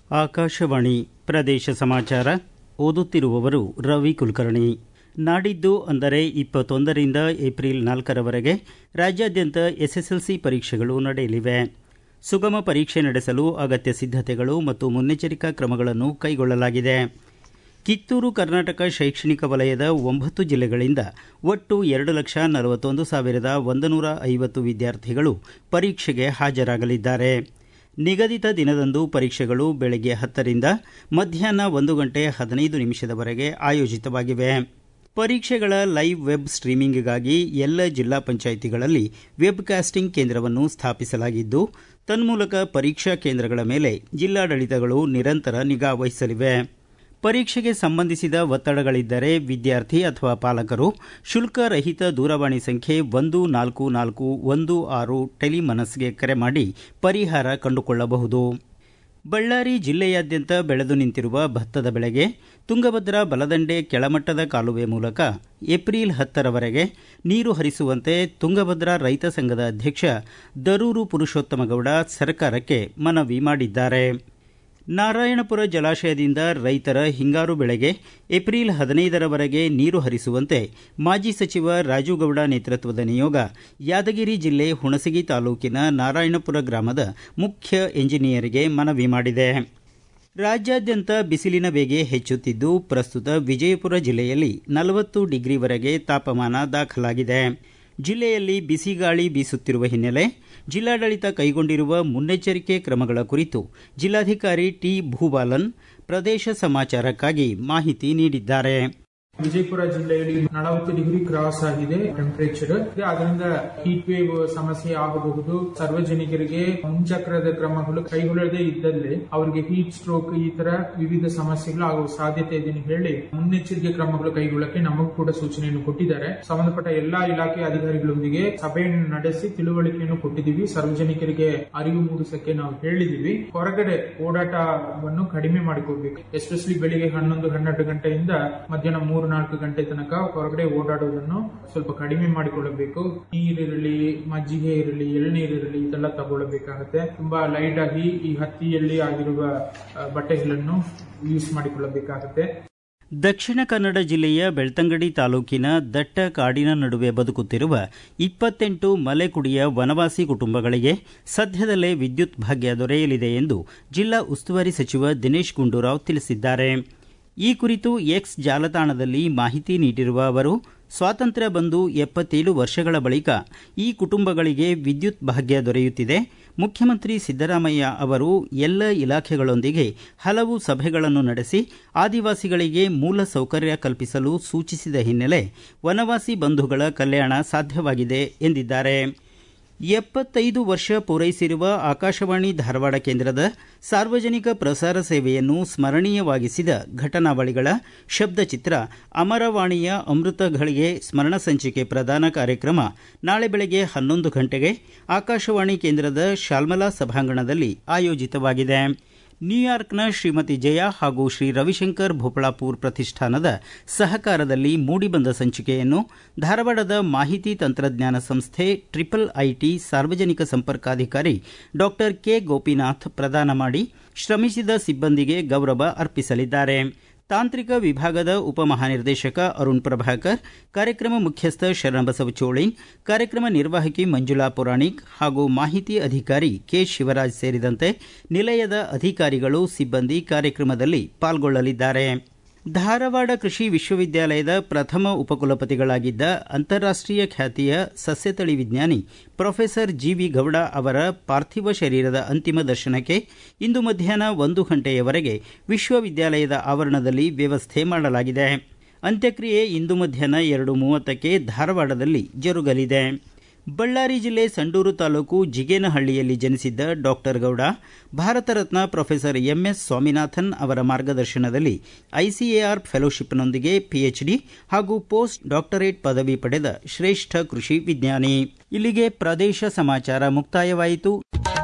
ಆಕಾಶವಾಣಿ ಪ್ರದೇಶ ಸಮಾಚಾರ ಓದುತ್ತಿರುವವರು ರವಿ ಕುಲಕರ್ಣಿ. ನಾಡಿದ್ದು ಅಂದರೆ 21ರಿಂದ ಏಪ್ರಿಲ್ 4ರವರೆಗೆ ರಾಜ್ಯಾದ್ಯಂತ ಎಸ್ಎಸ್ಎಲ್ಸಿ ಪರೀಕ್ಷೆಗಳು ನಡೆಯಲಿವೆ. ಸುಗಮ ಪರೀಕ್ಷೆ ನಡೆಸಲು ಅಗತ್ಯ ಸಿದ್ಧತೆಗಳು ಮತ್ತು ಮುನ್ನೆಚ್ಚರಿಕಾ ಕ್ರಮಗಳನ್ನು ಕೈಗೊಳ್ಳಲಾಗಿದೆ. ಕಿತ್ತೂರು ಕರ್ನಾಟಕ ಶೈಕ್ಷಣಿಕ ವಲಯದ 9 ಜಿಲ್ಲೆಗಳಿಂದ ಒಟ್ಟು 2,41,150 ವಿದ್ಯಾರ್ಥಿಗಳು ಪರೀಕ್ಷೆಗೆ ಹಾಜರಾಗಲಿದ್ದಾರೆ. ನಿಗದಿತ ದಿನದಂದು ಪರೀಕ್ಷೆಗಳು ಬೆಳಗ್ಗೆ 10ರಿಂದ ಮಧ್ಯಾಹ್ನ 1 ಗಂಟೆ 15 ನಿಮಿಷದವರೆಗೆ ಆಯೋಜಿತವಾಗಿವೆ. ಪರೀಕ್ಷೆಗಳ ಲೈವ್ ವೆಬ್ ಸ್ಟ್ರೀಮಿಂಗ್ಗಾಗಿ ಎಲ್ಲ ಜಿಲ್ಲಾ ಪಂಚಾಯಿತಿಗಳಲ್ಲಿ ವೆಬ್ ಕಾಸ್ಟಿಂಗ್ ಕೇಂದ್ರವನ್ನು ಸ್ಥಾಪಿಸಲಾಗಿದ್ದು, ತನ್ಮೂಲಕ ಪರೀಕ್ಷಾ ಕೇಂದ್ರಗಳ ಮೇಲೆ ಜಿಲ್ಲಾಡಳಿತಗಳು ನಿರಂತರ ನಿಗಾ ವಹಿಸಲಿವೆ. ಪರೀಕ್ಷೆಗೆ ಸಂಬಂಧಿಸಿದ ಒತ್ತಡಗಳಿದ್ದರೆ ವಿದ್ಯಾರ್ಥಿ ಅಥವಾ ಪಾಲಕರು ಶುಲ್ಕರಹಿತ ದೂರವಾಣಿ ಸಂಖ್ಯೆ 144116 ಟೆಲಿಮನಸ್ಗೆ ಕರೆ ಮಾಡಿ ಪರಿಹಾರ ಕಂಡುಕೊಳ್ಳಬಹುದು. ಬಳ್ಳಾರಿ ಜಿಲ್ಲೆಯಾದ್ಯಂತ ಬೆಳೆದು ನಿಂತಿರುವ ಭತ್ತದ ಬೆಳೆಗೆ ತುಂಗಭದ್ರಾ ಬಲದಂಡೆ ಕೆಳಮಟ್ಟದ ಕಾಲುವೆ ಮೂಲಕ ಏಪ್ರಿಲ್ 10ರವರೆಗೆ ನೀರು ಹರಿಸುವಂತೆ ತುಂಗಭದ್ರಾ ರೈತ ಸಂಘದ ಅಧ್ಯಕ್ಷ ದರೂರು ಪುರುಷೋತ್ತಮಗೌಡ ಸರ್ಕಾರಕ್ಕೆ ಮನವಿ ಮಾಡಿದ್ದಾರೆ. ನಾರಾಯಣಪುರ ಜಲಾಶಯದಿಂದ ರೈತರ ಹಿಂಗಾರು ಬೆಳೆಗೆ ಏಪ್ರಿಲ್ 15ರವರೆಗೆ ನೀರು ಹರಿಸುವಂತೆ ಮಾಜಿ ಸಚಿವ ರಾಜುಗೌಡ ನೇತೃತ್ವದ ನಿಯೋಗ ಯಾದಗಿರಿ ಜಿಲ್ಲೆ ಹುಣಸಗಿ ತಾಲೂಕಿನ ನಾರಾಯಣಪುರ ಗ್ರಾಮದ ಮುಖ್ಯ ಎಂಜಿನಿಯರ್ಗೆ ಮನವಿ ಮಾಡಿದೆ. ರಾಜ್ಯಾದ್ಯಂತ ಬಿಸಿಲಿನ ಬೇಗೆ ಹೆಚ್ಚುತ್ತಿದ್ದು, ಪ್ರಸ್ತುತ ವಿಜಯಪುರ ಜಿಲ್ಲೆಯಲ್ಲಿ 40 ಡಿಗ್ರಿವರೆಗೆ ತಾಪಮಾನ ದಾಖಲಾಗಿದೆ. ಜಿಲ್ಲೆಯಲ್ಲಿ ಬಿಸಿಗಾಳಿ ಬೀಸುತ್ತಿರುವ ಹಿನ್ನೆಲೆ ಜಿಲ್ಲಾಡಳಿತ ಕೈಗೊಂಡಿರುವ ಮುನ್ನೆಚ್ಚರಿಕೆ ಕ್ರಮಗಳ ಕುರಿತು ಜಿಲ್ಲಾಧಿಕಾರಿ ಟಿ ಭೂಬಾಲನ್ ಪ್ರದೇಶ ಸಮಾಚಾರಕ್ಕಾಗಿ ಮಾಹಿತಿ ನೀಡಿದ್ದಾರೆ. ವಿಜಯಪುರ ಜಿಲ್ಲೆಯಲ್ಲಿ 40 ಡಿಗ್ರಿ ಕ್ರಾಸ್ ಆಗಿದೆ ಟೆಂಪರೇಚರ್. ಅದರಿಂದ ಹೀಟ್ ವೇವ್ ಸಮಸ್ಯೆ ಆಗಬಹುದು. ಸಾರ್ವಜನಿಕರಿಗೆ ಮುಂಜಾಗ್ರತಾ ಕ್ರಮಗಳು ಕೈಗೊಳ್ಳದೇ ಇದ್ದಲ್ಲಿ ಅವರಿಗೆ ಹೀಟ್ ಸ್ಟ್ರೋಕ್ ಈ ತರ ವಿವಿಧ ಸಮಸ್ಯೆಗಳು ಆಗುವ ಸಾಧ್ಯತೆ ಇದೆ ಹೇಳಿ ಮುನ್ನೆಚ್ಚರಿಕೆ ಕ್ರಮಗಳು ಕೈಗೊಳ್ಳಕ್ಕೆ ನಮಗೂ ಕೂಡ ಸೂಚನೆಯನ್ನು ಕೊಟ್ಟಿದ್ದಾರೆ. ಸಂಬಂಧಪಟ್ಟ ಎಲ್ಲಾ ಇಲಾಖೆ ಅಧಿಕಾರಿಗಳೊಂದಿಗೆ ಸಭೆಯನ್ನು ನಡೆಸಿ ತಿಳುವಳಿಕೆಯನ್ನು ಕೊಟ್ಟಿದ್ದೀವಿ. ಸಾರ್ವಜನಿಕರಿಗೆ ಅರಿವು ಮೂಡಿಸಕ್ಕೆ ನಾವು ಹೇಳಿದೀವಿ. ಹೊರಗಡೆ ಓಡಾಟವನ್ನು ಕಡಿಮೆ ಮಾಡಿಕೊಡ್ಬೇಕು. ಎಸ್ಪೆಷಲಿ ಬೆಳಿಗ್ಗೆ 11-12 ಗಂಟೆಯಿಂದ ಮಧ್ಯಾಹ್ನ 3-4 ಗಂಟೆ ತನಕ ಹೊರಗಡೆ ಓಡಾಡುವುದನ್ನು ಸ್ವಲ್ಪ ಕಡಿಮೆ ಮಾಡಿಕೊಳ್ಳಬೇಕು. ನೀರಿರಲಿ, ಮಜ್ಜಿಗೆ ಇರಲಿ, ಎಳನೀರಿರಲಿ ಇದೆಲ್ಲ ತಗೊಳ್ಳಬೇಕಾಗುತ್ತೆ. ತುಂಬಾ ಲೈಟ್ ಆಗಿ ಈ ಹತ್ತಿಯಲ್ಲಿ ಆಗಿರುವ ಬಟ್ಟೆಗಳನ್ನು ಯೂಸ್ ಮಾಡಿಕೊಳ್ಳಬೇಕಾಗುತ್ತೆ. ದಕ್ಷಿಣ ಕನ್ನಡ ಜಿಲ್ಲೆಯ ಬೆಳ್ತಂಗಡಿ ತಾಲೂಕಿನ ದಟ್ಟ ಕಾಡಿನ ನಡುವೆ ಬದುಕುತ್ತಿರುವ 28 ಮಲೆಕುಡಿಯ ವನವಾಸಿ ಕುಟುಂಬಗಳಿಗೆ ಸದ್ಯದಲ್ಲೇ ವಿದ್ಯುತ್ ಭಾಗ್ಯ ದೊರೆಯಲಿದೆ ಎಂದು ಜಿಲ್ಲಾ ಉಸ್ತುವಾರಿ ಸಚಿವ ದಿನೇಶ್ ಗುಂಡೂರಾವ್ ತಿಳಿಸಿದ್ದಾರೆ. ಈ ಕುರಿತು ಎಕ್ಸ್ ಜಾಲತಾಣದಲ್ಲಿ ಮಾಹಿತಿ ನೀಡಿರುವ ಅವರು, ಸ್ವಾತಂತ್ರ್ಯ ಬಂದು 77 ವರ್ಷಗಳ ಬಳಿಕ ಈ ಕುಟುಂಬಗಳಿಗೆ ವಿದ್ಯುತ್ ಭಾಗ್ಯ ದೊರೆಯುತ್ತಿದೆ. ಮುಖ್ಯಮಂತ್ರಿ ಸಿದ್ದರಾಮಯ್ಯ ಅವರು ಎಲ್ಲ ಇಲಾಖೆಗಳೊಂದಿಗೆ ಹಲವು ಸಭೆಗಳನ್ನು ನಡೆಸಿ ಆದಿವಾಸಿಗಳಿಗೆ ಮೂಲ ಸೌಕರ್ಯ ಕಲ್ಪಿಸಲು ಸೂಚಿಸಿದ ಹಿನ್ನೆಲೆ ವನವಾಸಿ ಬಂಧುಗಳ ಕಲ್ಯಾಣ ಸಾಧ್ಯವಾಗಿದೆ ಎಂದಿದ್ದಾರೆ. 75 ವರ್ಷ ಪೂರೈಸಿರುವ ಆಕಾಶವಾಣಿ ಧಾರವಾಡ ಕೇಂದ್ರದ ಸಾರ್ವಜನಿಕ ಪ್ರಸಾರ ಸೇವೆಯನ್ನು ಸ್ಮರಣೀಯವಾಗಿಸಿದ ಘಟನಾವಳಿಗಳ ಶಬ್ದಚಿತ್ರ ಅಮರವಾಣಿಯ ಅಮೃತಗಳಿಗೆ ಸ್ಮರಣ ಸಂಚಿಕೆ ಪ್ರದಾನ ಕಾರ್ಯಕ್ರಮ ನಾಳೆ ಬೆಳಗ್ಗೆ 11 ಗಂಟೆಗೆ ಆಕಾಶವಾಣಿ ಕೇಂದ್ರದ ಶಾಲ್ಮಲಾ ಸಭಾಂಗಣದಲ್ಲಿ ಆಯೋಜಿತವಾಗಿದೆ. ನ್ಯೂಯಾರ್ಕ್ನ ಶ್ರೀಮತಿ ಜಯ ಹಾಗೂ ಶ್ರೀ ರವಿಶಂಕರ್ ಭೋಪಳಾಪುರ್ ಪ್ರತಿಷ್ಠಾನದ ಸಹಕಾರದಲ್ಲಿ ಮೂಡಿಬಂದ ಸಂಚಿಕೆಯನ್ನು ಧಾರವಾಡದ ಮಾಹಿತಿ ತಂತ್ರಜ್ಞಾನ ಸಂಸ್ಥೆ IIIT ಸಾರ್ವಜನಿಕ ಸಂಪರ್ಕಾಧಿಕಾರಿ ಡಾ ಕೆ ಗೋಪಿನಾಥ್ ಪ್ರದಾನ ಮಾಡಿ ಶ್ರಮಿಸಿದ ಸಿಬ್ಬಂದಿಗೆ ಗೌರವ ಅರ್ಪಿಸಲಿದ್ದಾರೆ. ತಾಂತ್ರಿಕ ವಿಭಾಗದ ಉಪಮಹಾನಿರ್ದೇಶಕ ಅರುಣ್ ಪ್ರಭಾಕರ್, ಕಾರ್ಯಕ್ರಮ ಮುಖ್ಯಸ್ಥ ಶರಣಬಸವ ಚೋಳಿನ್, ಕಾರ್ಯಕ್ರಮ ನಿರ್ವಾಹಕಿ ಮಂಜುಳಾ ಪುರಾಣಿಕ್ ಹಾಗೂ ಮಾಹಿತಿ ಅಧಿಕಾರಿ ಕೆ ಶಿವರಾಜ್ ಸೇರಿದಂತೆ ನಿಲಯದ ಅಧಿಕಾರಿಗಳು, ಸಿಬ್ಬಂದಿ ಕಾರ್ಯಕ್ರಮದಲ್ಲಿ ಪಾಲ್ಗೊಳ್ಳಲಿದ್ದಾರೆ. ಧಾರವಾಡ ಕೃಷಿ ವಿಶ್ವವಿದ್ಯಾಲಯದ ಪ್ರಥಮ ಉಪಕುಲಪತಿಗಳಾಗಿದ್ದ ಅಂತಾರಾಷ್ಟೀಯ ಖ್ಯಾತಿಯ ಸಸ್ಯತಳಿ ವಿಜ್ಞಾನಿ ಪ್ರೊಫೆಸರ್ ಜಿವಿ ಗೌಡ ಅವರ ಪಾರ್ಥಿವ ಶರೀರದ ಅಂತಿಮ ದರ್ಶನಕ್ಕೆ ಇಂದು ಮಧ್ಯಾಹ್ನ 1 ಗಂಟೆಯವರೆಗೆ ವಿಶ್ವವಿದ್ಯಾಲಯದ ಆವರಣದಲ್ಲಿ ವ್ಯವಸ್ಥೆ ಮಾಡಲಾಗಿದೆ. ಅಂತ್ಯಕ್ರಿಯೆ ಇಂದು ಮಧ್ಯಾಹ್ನ 2:30ಕ್ಕೆ ಧಾರವಾಡದಲ್ಲಿ ಜರುಗಲಿದೆ. ಬಳ್ಳಾರಿ ಜಿಲ್ಲೆ ಸಂಡೂರು ತಾಲೂಕು ಜಿಗೇನಹಳ್ಳಿಯಲ್ಲಿ ಜನಿಸಿದ್ದ doctor Gowda Bharat Ratna professor MS Swaminathan ಅವರ ಮಾರ್ಗದರ್ಶನದಲ್ಲಿ ಐಸಿಎಆರ್ ಫೆಲೋಶಿಪ್ನೊಂದಿಗೆ ಪಿಎಚ್ಡಿ ಹಾಗೂ ಪೋಸ್ಟ್ ಡಾಕ್ಟರೇಟ್ ಪದವಿ ಪಡೆದ ಶ್ರೇಷ್ಠ ಕೃಷಿ ವಿಜ್ಞಾನಿ. ಇಲ್ಲಿಗೆ ಪ್ರದೇಶ ಸಮಾಚಾರ ಮುಕ್ತಾಯವಾಯಿತು.